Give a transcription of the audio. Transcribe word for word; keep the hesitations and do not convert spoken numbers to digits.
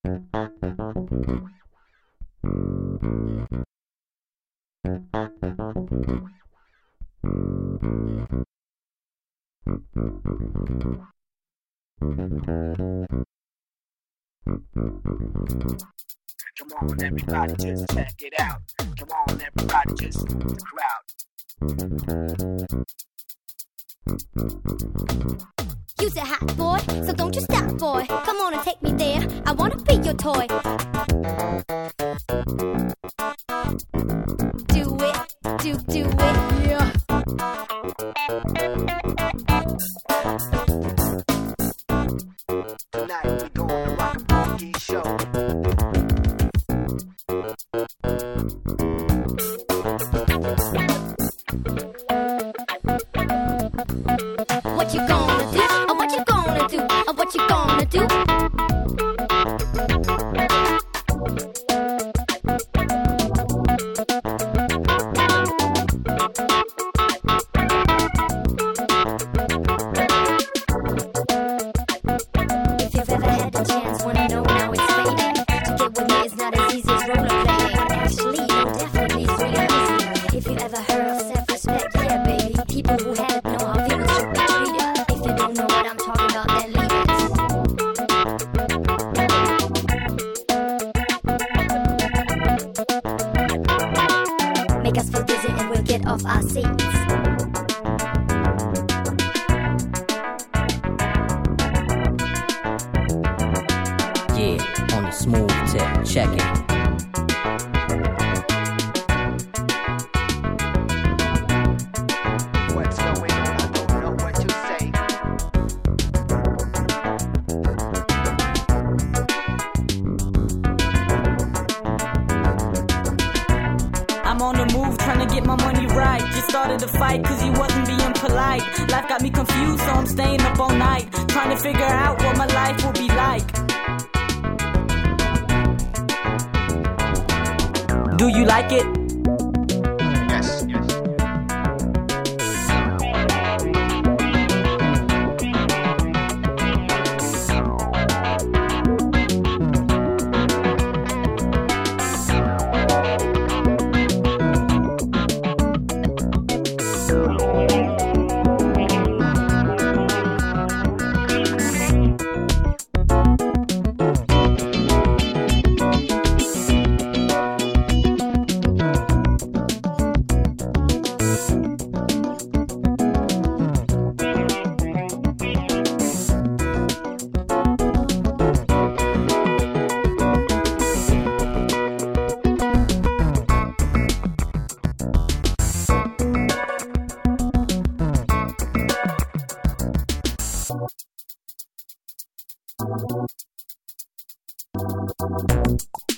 Come on, everybody, just check it out. Come on, everybody, just move the crowd. You's a hot boy, so don't you stop, boy. Come on and take me there. I wanna be your toy. Do it, do do it, yeah. Tonight we gonna rock a funky show. What you gonna do? Oh, what you gonna do? Oh, what you gonna do? If you've ever had the chance, wanna know now it's fading. To get with me is not as easy as rollerblading. Actually, no, definitely it's really easy. If you ever heard of self-respect, yeah, baby. People who had it know how females should be treated. If you don't know what I'm talking about, then leave it. Make us feel dizzy and we'll get off our seats. Yeah, on the smooth tip, check it. What's going on? I don't know what to say. I'm on the move trying to get my money right. Just started a fight cause he wasn't being polite. Life got me confused so I'm staying up all night, trying to figure out what my life will be like. Do you like it? Yes, yes. Thank you.